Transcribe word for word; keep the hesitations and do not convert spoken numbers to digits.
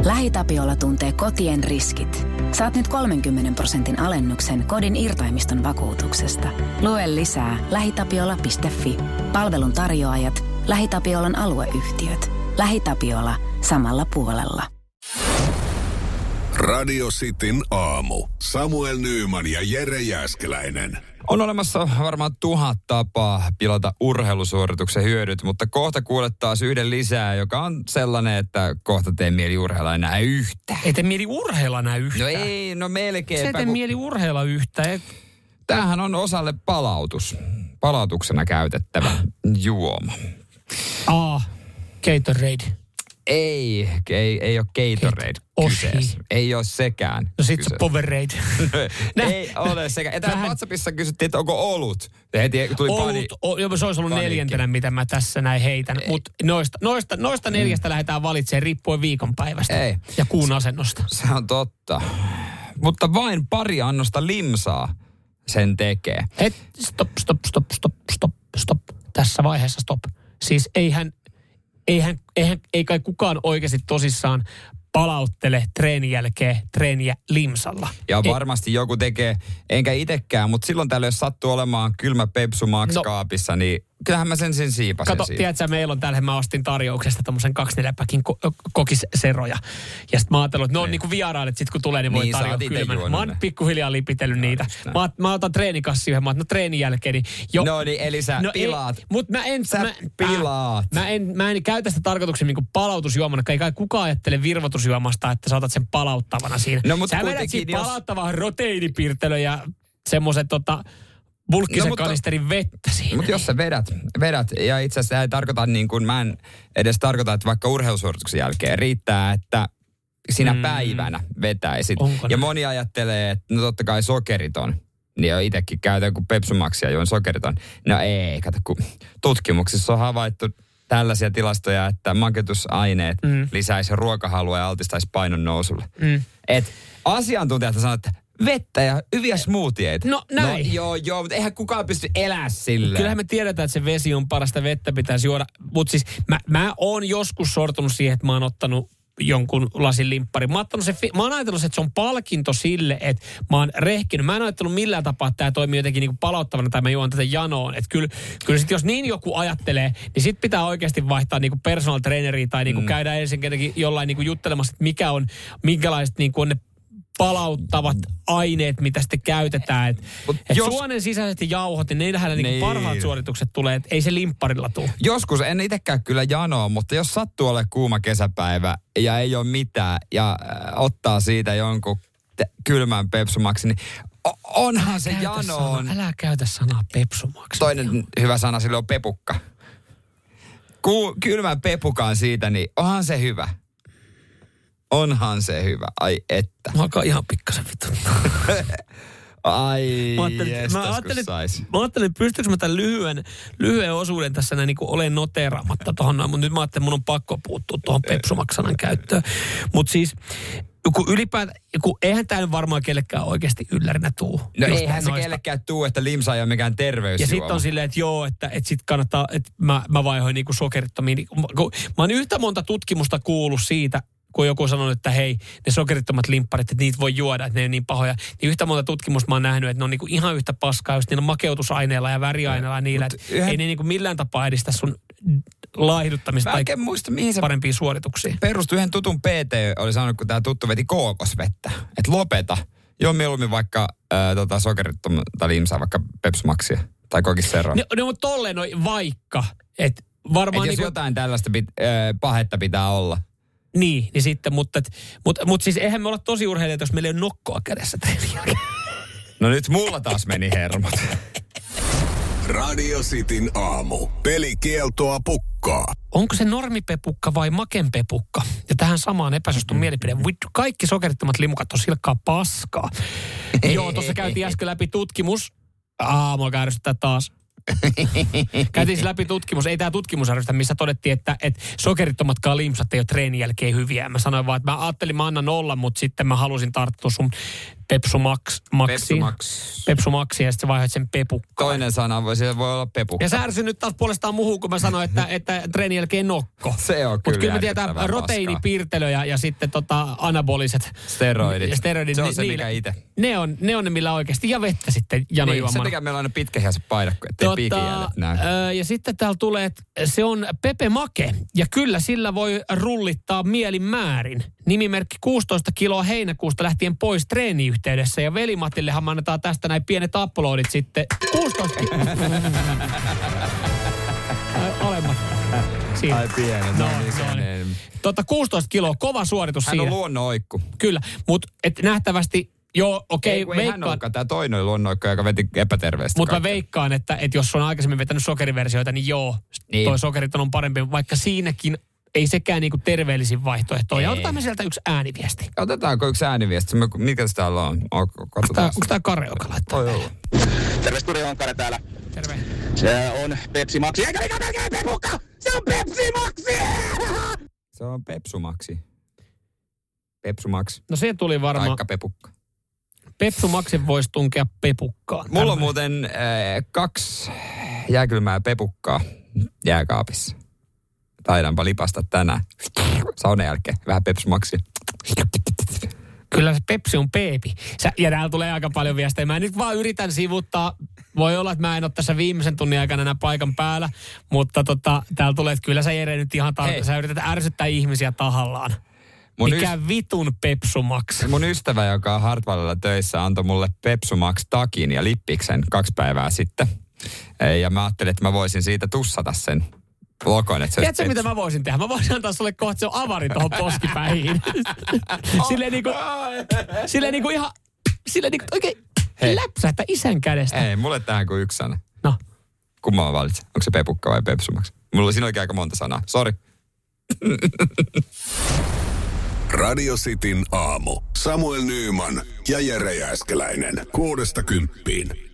LähiTapiola tuntee kotien riskit. Saat nyt kolmenkymmenen prosentin alennuksen kodin irtaimiston vakuutuksesta. Lue lisää lähitapiola piste fi. Palvelun tarjoajat, LähiTapiolan alueyhtiöt. LähiTapiola samalla puolella. Radio Cityn aamu. Samuel Nyyman ja Jere Jääskeläinen. On olemassa varmaan tuhat tapaa pilata urheilusuorituksen hyödyt, mutta kohta kuulet taas yhden lisää, joka on sellainen, että kohta tee mieli urheilla enää yhtään. Ei tee mieli urheilla enää yhtään. No ei, no melkeinpä. Se ei tee kun... mieli urheilla yhtään. Et... Tämähän on osalle palautus. Palautuksena käytettävä juoma. Aa, Gatorade. Ei, ei, ei ole Gatorade kyseessä. Ei ole sekään. No sit se Powerade. Ei ole sekään. Ja täällä WhatsAppissa kysyttiin, että onko olut. Ja heti tuli olut, pani, o, joo, se olisi ollut paniikki. Neljäntenä, mitä mä tässä näin heitän. Mutta noista, noista, noista mm. neljästä lähdetään valitsemaan riippuen viikonpäivästä. Ei. Ja kuun asennosta. Se on totta. Mutta vain pari annosta limsaa sen tekee. Et, stop, stop, stop, stop, stop, stop. Tässä vaiheessa stop. Siis eihän... Eihän, eihän, ei kai kukaan oikeasti tosissaan palauttele treenin jälkeen treeniä limsalla. Ja varmasti ei. Joku tekee, enkä itekään, mutta silloin täällä jos sattuu olemaan kylmä Pepsu Max no, kaapissa, niin kyllähän mä sen sen siipasen kato, siitä. Tiedätkö, meillä on täällä, mä ostin tarjouksesta tommosen kaksineljäpäkin ko- kokiseroja. Ja sit mä ajattelin, että ne on niin. niinku vierailet, sit kun tulee, niin voi niin, tarjota kylmän. Mä oon pikkuhiljaa lipitellyt no, niitä. Mä, mä otan treenikassi yhden, mä otan no treenin jälkeen. Niin jo, no niin, eli sä no pilaat. Ei, mut mä en... Sä mä, pilaat. Mä en, mä en käytä sitä tarkoituksen niin kuin palautusjuomana. Ei kai kukaan ajattele virvoitusjuomasta, että sä otat sen palauttavana siinä. No, sä vedät siitä jos... palauttavaa proteiinipirtelö ja semmoisen tota... bulkkisen no, kanisterin vettä siinä. Mutta jos sä vedät, vedät, ja itse asiassa ei tarkoita niin kuin, mä en edes tarkoita, että vaikka urheilusuorituksen jälkeen riittää, että sinä mm. päivänä vetäisit. Onko ja moni ajattelee, että no totta kai sokeriton. Niin jo itsekin käytän, kun Pepsu Maxia join sokeriton. No ei, kato, kun tutkimuksissa on havaittu tällaisia tilastoja, että maketusaineet mm. lisäisi ruokahalua ja altistaisi painon nousulle. Mm. Et asiantuntijat sanoo, että vettä ja hyviä smoothieita. No näin. No, joo, joo, mutta eihän kukaan pysty elämään sillä. Kyllähän me tiedetään, että se vesi on parasta, vettä pitäisi juoda. Mutta siis mä, mä oon joskus sortunut siihen, että mä oon ottanut jonkun lasin limpparin. Mä oon, se, mä oon ajatellut, että se on palkinto sille, että mä oon rehkinyt. Mä en ajatellut millään tapaa, että tämä toimii jotenkin niinku palauttavana tai mä juon tätä janoon. Että kyllä, kyllä sit jos niin joku ajattelee, niin sit pitää oikeasti vaihtaa niinku personal traineriin tai niinku mm. käydä ensin jollain niinku juttelemassa, että mikä on, minkälaiset niinku on ne palauttavat aineet, mitä sitten käytetään. Et, et jos, suonen sisäisesti jauhot, niin niillähän niin. niinku parhaat suoritukset tulee, että ei se limpparilla tule. Joskus, en itsekään kyllä janoa, mutta jos sattuu ole kuuma kesäpäivä ja ei ole mitään ja äh, ottaa siitä jonkun te- kylmän Pepsu Maxin, niin onhan älä se janoon. Sana, älä käytä sanaa Pepsu Max. Toinen hyvä sana sille on pepukka. Ku, kylmän pepukaan siitä, niin onhan se hyvä. Onhan se hyvä. Ai että. Mä alkaa ihan pikkasen vituttaa. Ai mä ajattelin, jestas, mä ajattelin, kun sais. Mä ajattelin, pystyykö mä tämän lyhyen, lyhyen osuuden tässä näin niin kuin olen noteeraamatta tuohon noin. Mutta nyt mä ajattelin, mun on pakko puuttua tuohon Pepsu Max-sanan käyttöön. Mutta siis, kun ylipäätään, kun eihän tämä nyt varmaan kellekään oikeasti yllärinä tuu. No eihän se kellekään tuu, että limsa ei ole mikään terveysjuoma. Ja sitten on silleen, että joo, että, että sitten kannattaa, että mä, mä vaihoin niin kuin sokerittomiin. Mä oon yhtä monta tutkimusta kuullut siitä, kun joku sanoo, että hei, ne sokerittomat limpparit, että niitä voi juoda, että ne on niin pahoja. Niin yhtä monta tutkimusta mä oon nähnyt, että ne on niinku ihan yhtä paskaa, just niillä makeutusaineilla ja väriaineilla ja niillä. Yhden... Ei ne niinku millään tapaa edistä sun laihduttamista tai muista, mihin se parempia suorituksia. Perustui yhden tutun P T oli sanonut, kun tää tuttu veti kookosvettä. Että lopeta. Joo, mieluummin vaikka ää, tota, sokerittomata limsaa, vaikka Pepsu Maxia tai kokisseroa. Ne, ne on tolleen noin vaikka. Että varmaan et jos niinku... jotain tällaista pit, ää, pahetta pitää olla. Niin, niin sitten, mutta, mutta, mutta siis eihän me olla tosi urheilijoita, jos meillä ei ole nokkoa kädessä treenin jälkeen. No nyt mulla taas meni hermot. Radio Cityn aamu. Pelikieltoa pukkaa. Onko se normipepukka vai makenpepukka? Ja tähän samaan epäsuostun mm. mielipide. Kaikki sokerittomat limukat on silkkaa paskaa. Joo, tuossa käytiin äsken läpi tutkimus. Aa, mua kärsyttää taas. Käytiin siis läpi tutkimus, ei tämä tutkimusarvoista, missä todettiin, että, että sokerittomatkaan limsat ei ole treenin jälkeen hyviä. Mä sanoin vaan, että mä ajattelin, mä annan olla, mutta sitten mä halusin tarttua sun Pepsu Max, Maxi. Pepsu Max. Pepsu Maxi ja sitten vaihdat sen pepukkaan. Toinen sana voi, se voi olla pepukka. Ja sä ärsyn nyt taas puolestaan muhuu, kun mä sanoin, että, että treenin jälkeen nokko. Se on kyllä. Mutta kyllä me tiedetään roteiinipiirtelö ja, ja sitten tota anaboliset steroidit. steroidit. Se on ne, se, mikä niillä, itse. Ne on, ne on ne, millä oikeasti. Ja vettä sitten jano niin, juomana. sen takia meillä on aina pitkähiäiset paidat, ettei tota, pikijäädet näy. Öö, ja sitten täällä tulee, että se on Pepe Make. Ja kyllä sillä voi rullittaa mielin määrin. Nimimerkki kuusitoista kiloa heinäkuusta lähtien pois treeniyhteydessä. Ja velimatillehan me annetaan tästä näin pienet uploadit sitten. kuusitoista Alemmat. Siinä. Ai pienet. No, no niin. Tota kuusitoista kiloa, kova suoritus hän siinä. Hän on luonnonoikku. Kyllä, mutta nähtävästi, joo, okei, okay, veikkaan. Hän onkaan, tämä toinen oli luonnonoikku, joka veti epäterveesti. Mutta mä veikkaan, että, että jos on aikaisemmin vetänyt sokeriversioita, niin joo, niin. Toi sokeriton on parempi, vaikka siinäkin ei sekään niinku terveellisin vaihtoehto. Ja otetaan me sieltä yksi ääniviesti. Otetaanko yksi ääniviesti? Mikä se täällä on? Onko tämä Kare, joka laittaa? Oi, oi. Terve studio, on Kare täällä. Terve. Se on Pepsi Maxi. Eikä mikä melkein pepukka! Se on Pepsi Maxi! Se on Pepsu Maxi. Pepsu Max. No se tuli varmaan. Taikka pepukka. Pepsu Maxin voisi tunkea pepukkaan. Mulla Tämmöinen. on muuten äh, kaksi jääkylmää pepukkaa jääkaapissa. Taidanpa lipasta tänään. Saunan jälkeen. Vähän Pepsu Maxia. Kyllä se Pepsi on peepi. Sä, ja täällä tulee aika paljon viestejä. Mä nyt vaan yritän sivuttaa. Voi olla, että mä en ole tässä viimeisen tunnin aikana enää paikan päällä. Mutta tota, täällä tulee, että kyllä sä Jere nyt ihan tarkoittaa. Sä yrität ärsyttää ihmisiä tahallaan. Mun Mikä yst... vitun Pepsu Max? Mun ystävä, joka on Hartwallilla töissä, antoi mulle Pepsu Max takin ja lippiksen kaksi päivää sitten. Ja mä ajattelin, että mä voisin siitä tussata sen lokon. Tiedätkö, mitä mä voisin tehdä? Mä voisin antaa sulle kohta se avari tuohon poskipäihin. silleen niinku, silleen niinku ihan, silleen niinku oikein läpsähtä isän kädestä. Ei, mulle tähän kuin yksi sana. No. Kumman mä valitsen? Onko se pepukka vai Pepsu Max? Mulla oli siinä oikein aika monta sanaa. Sori. Radio Cityn aamu. Samuel Nyyman ja Jere Jääskeläinen. Kuudesta kymppiin.